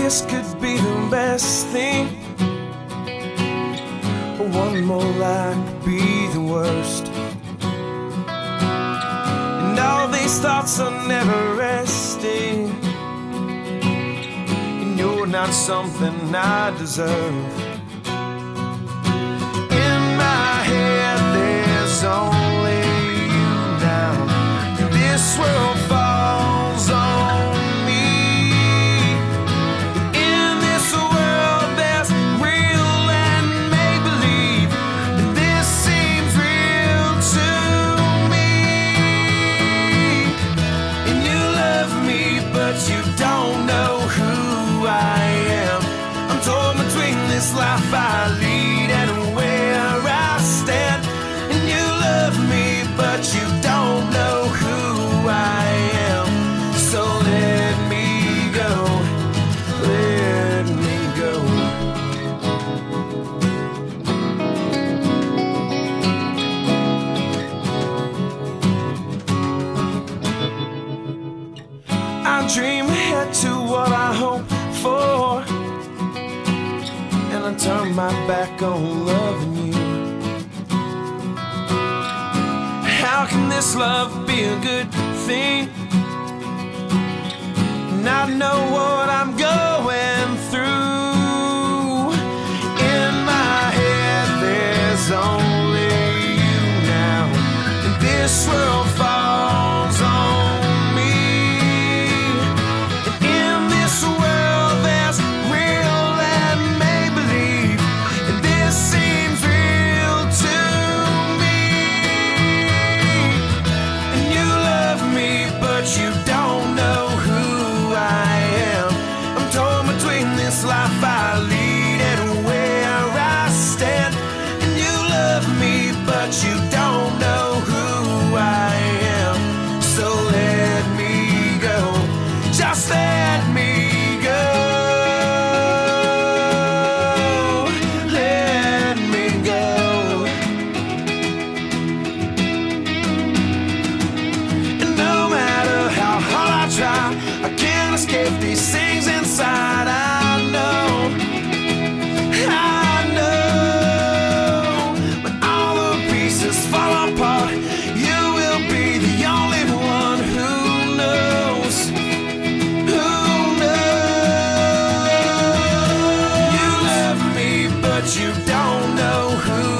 kiss could be the best thing. One more lie could be the worst. And all these thoughts are never resting. And you're not something I deserve. In my head there's only you now. And this world falls on me. In this world there's real and make-believe. And this seems real to me. And you love me, but you don't know who I am. I'm torn between this life I lead and where I stand. And you love me, but you don't know who I am. So let me go, let me go. I dream ahead to what I hope for, and I turn my back on loving you. How can this love be a good thing? And I know what I'm going through. In my head there's only you now. And this world falls on me. And in this world there's real and make-believe. And this seems real to me. And you love me, but you don't know who I am. I'm torn between this life I lead and where I stand. And you love me, but you don't know who I am. So let me go, just let me go. Let me go. And no matter how hard I try, I can't escape these things inside. I know, when all the pieces fall apart, you will be the only one who knows, who knows. You love me, but you don't know who